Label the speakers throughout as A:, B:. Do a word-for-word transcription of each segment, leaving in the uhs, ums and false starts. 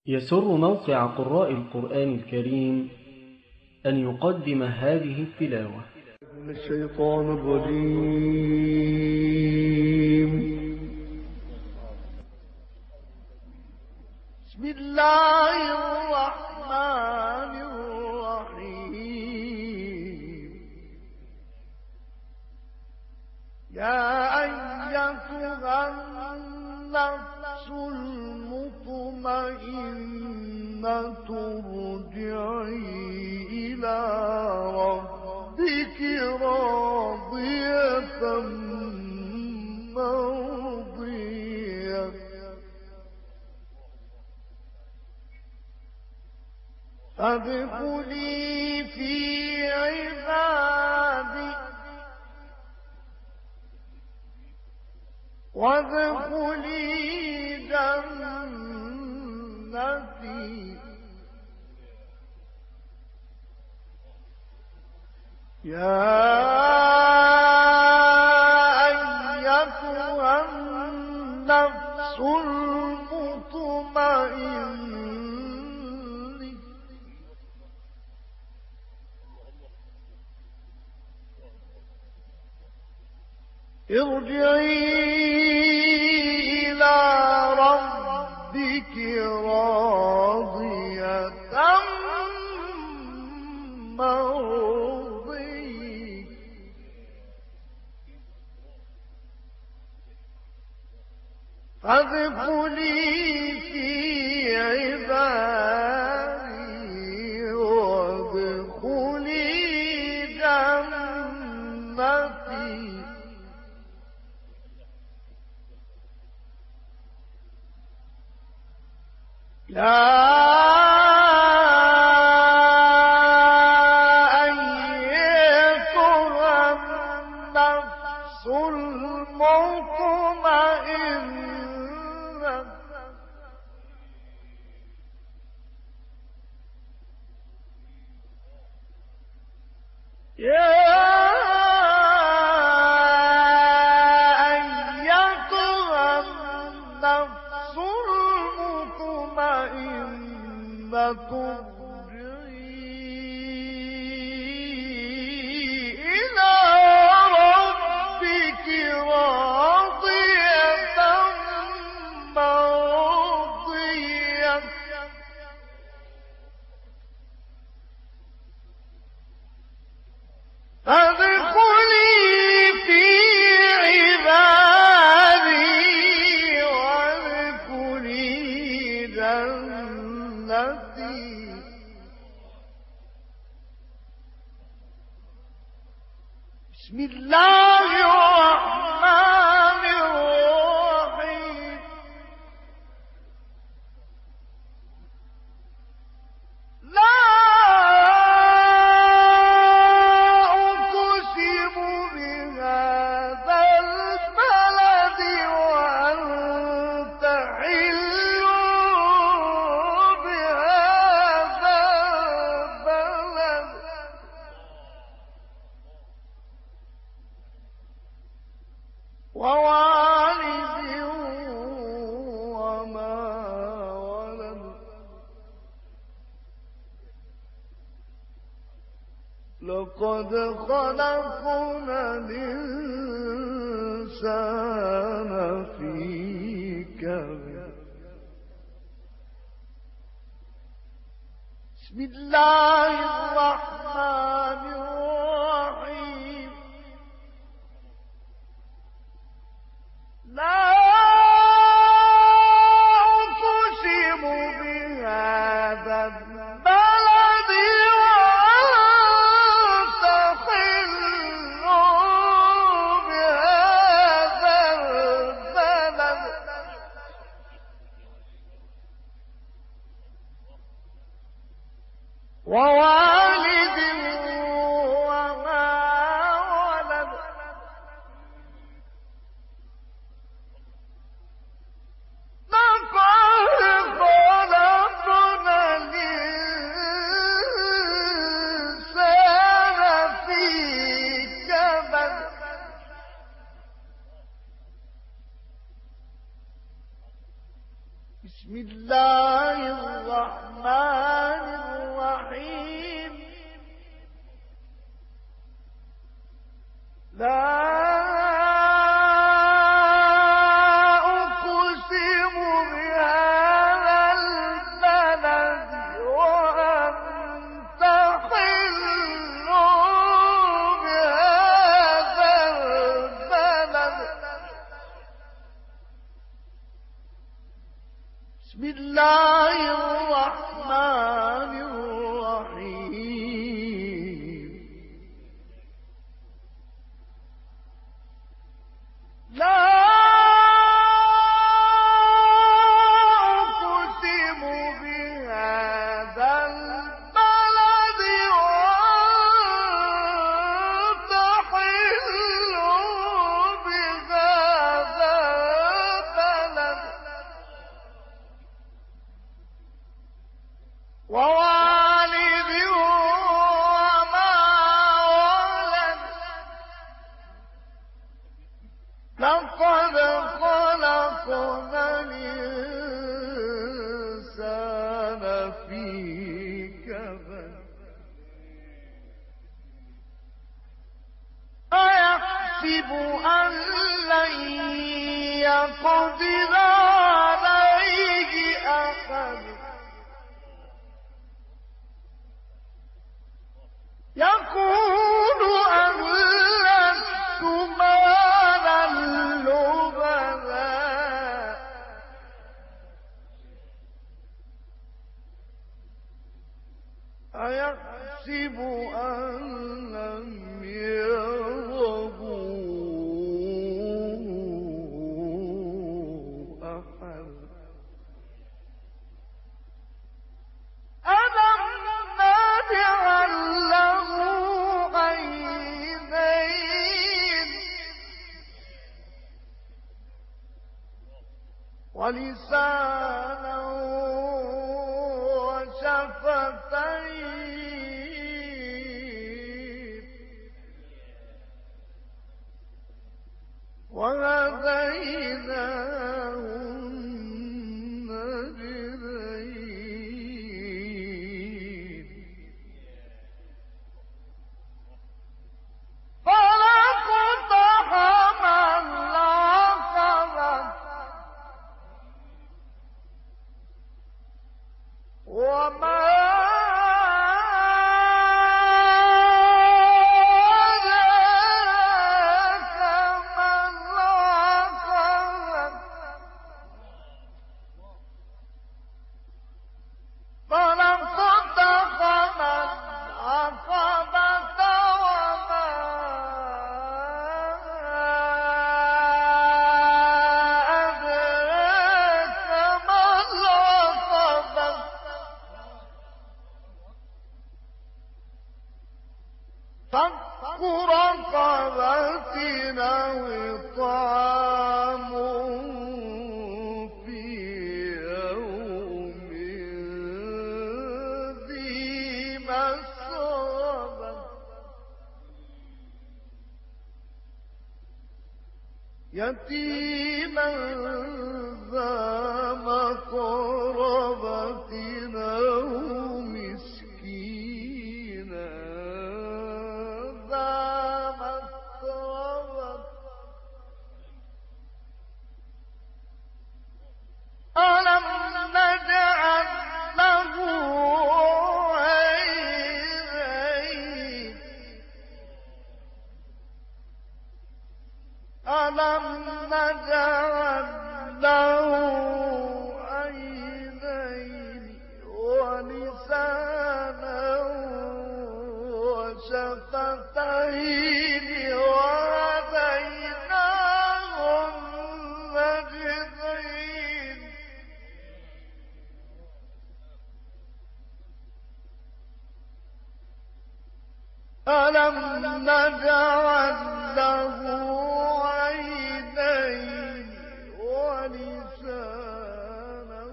A: يسر موقع قراء القرآن الكريم أن يقدم هذه التلاوة
B: من الشيطان الرجيم. بسم الله الرحمن الرحيم. يا أيتها النفس المطمئنة ارجعي إلى ربك راضية مرضية فادخلي في عبادي وادخلي جنتي. يا أيتها النفس المطمئنة ارجعي إلى ربك راضية مرضية فادخلي في عبادي وادخلي جنتي. يا أيتها النفس المطمئنة يا أيتها النفس المطمئنة ارجعي إلى ربك راضية مرضية فادخلي في عبادي وادخلي جنتي. بسم الله الرحمن الرحيم. لا أقسم بهذا البلد وأنت حل بهذا البلد ووالد وما ولد لقد خلقنا الإنسان في كبد. بسم الله الرحمن الرحيم. لا أقسم بهذا البلد وأنت حل بهذا البلد ووالد وما ولد بسم الله الرحمن ووالد وما ولد لقد خلقنا الإنسان في كبد أيحسب أن لن يقدر عليه أحد يقول أهلكت مالا لبدا أيحسب أن لم يره أحد ألم نجعل له عينين ولسانا وشفتين وهديناه النجدين فلاقتحم العقبة وما أدراك ما العقبة فلاقتحم العقبة وما أدراك ما العقبة فك رقبة أو إطعام في يوم ذي مسغبة يتيما ذا مقربة أو مسكينا ذا متربة ألم نجعل له عينين ألم نجعل له عينين ولسانا وشفتين وهديناه النجدين ألم نجعل له عينين ولسانا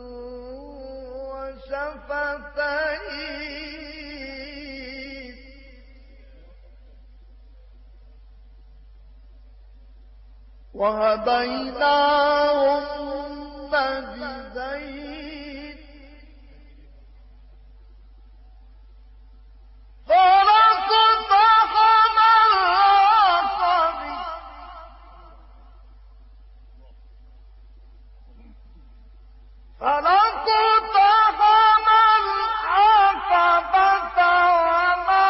B: وشفتين وهديناه النجدين فلاقتحم العقبة فلاقتحم العقبة وما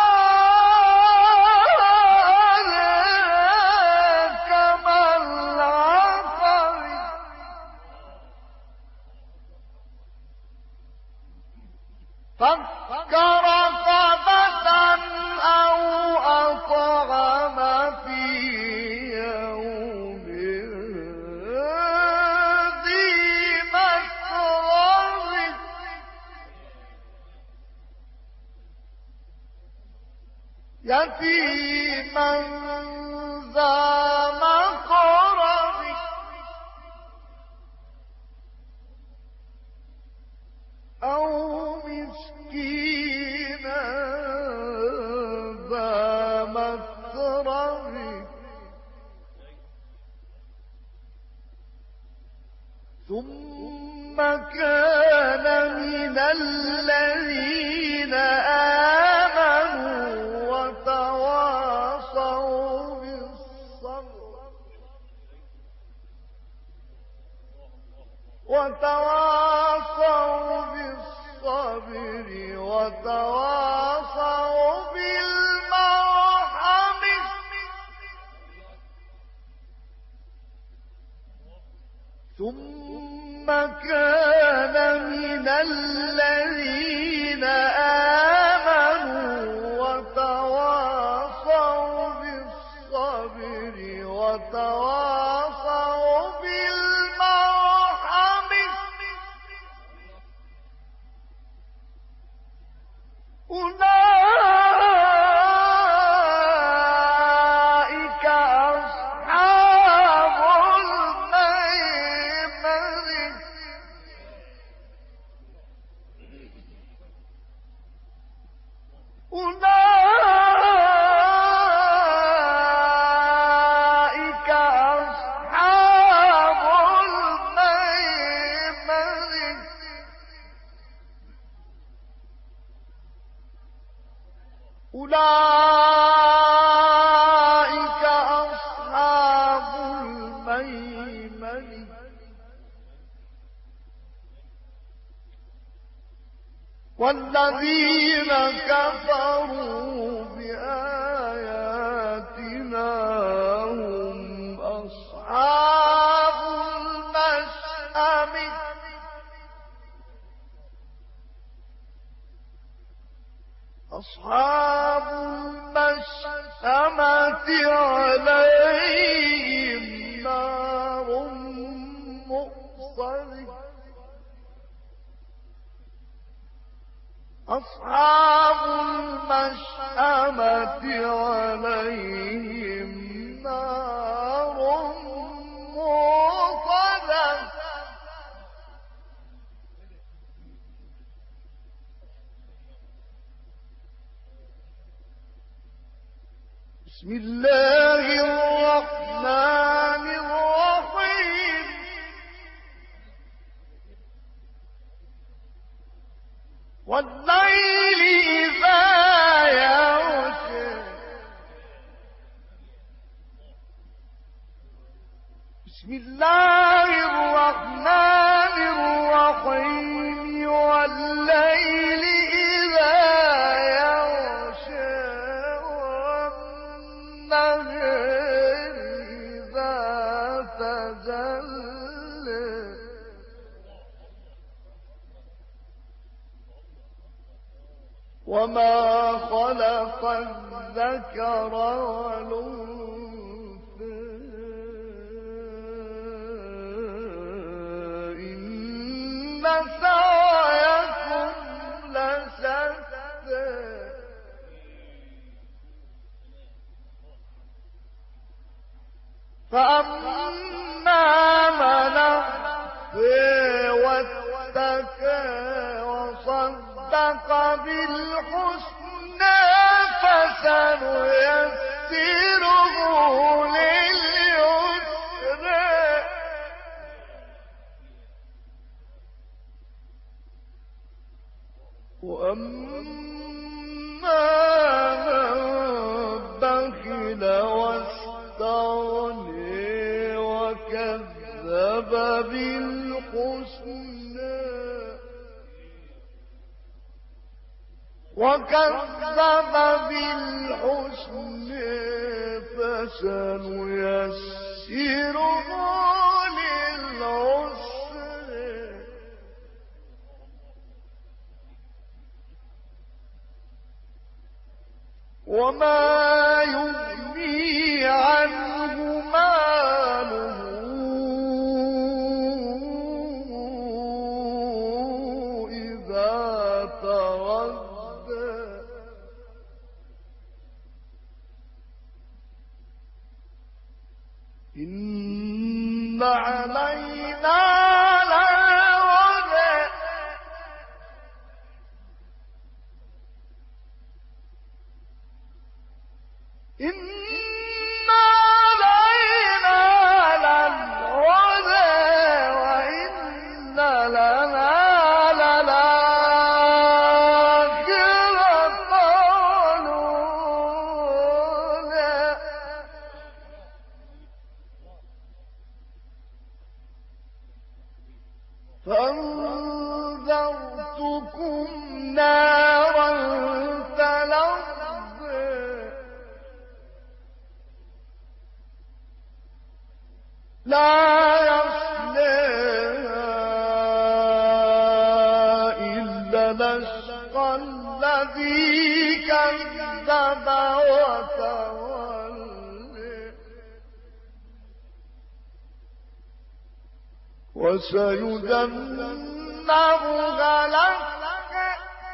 B: أدراك ما العقبة فك رقبة أو أطعم في يوم ذي مسغبة يتيما ذا مقربة أو مسكينا ذا متربه ثم كان من الذين آمنوا وتواصوا بالصبر وتواصوا بالصبر وتواصوا بالمرحم ثم كان من الذين آمنوا وتواصوا بالصبر وتواصوا بالمرحم أولئك أصحاب الميمنة أولئك أصحاب الميمنة أولئك أصحاب الميمنة والذين كفروا بآياتنا هم أصحاب المشأمة أصحاب المشأمة عليهم نار مؤصدة أصحاب المشأمة عليهم نار مؤصدة بسم الله الرحمن الرحيم والليل إذا يغشى بسم الله الرحمن الرحيم والليل إذا يغشى والنهار إذا تجلى وما خلق الذكر والأنثى إن سعيكم لشتى فأما من أخفى واتقى وصدق بالحسنى فسنيسره لليسرى وأما من بخل واستغنى وكذب بالحسنى وكذب بالحسنى فسنيسره للعسرى وما يغني عنه ماله إذا تردى إن علينا للهدى أنذرتكم نارا تلظى لا يصلاها إلا الأشقى الذي كذب وتولى وسيجنبها الأتقى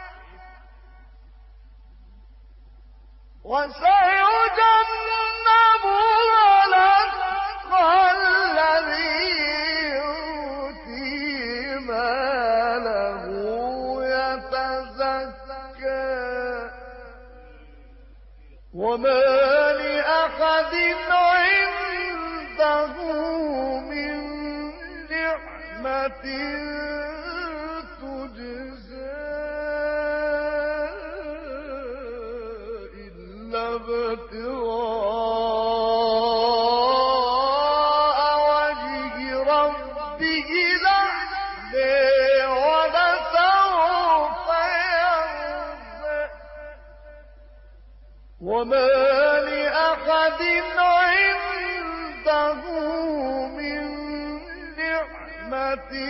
B: وسيجنبها الأتقى الذي يؤتي ماله يتزكى وما لأحد عنده من نعمة تجزى إلا ابتغاء وجه ربه الأعلى ولسوف يرضى وما لأحد عنده من نعمة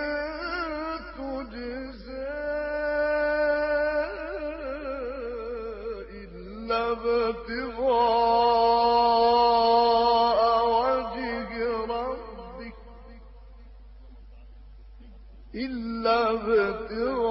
B: تجزى إلا ابتغاء وجه ربك إلا ابتغاء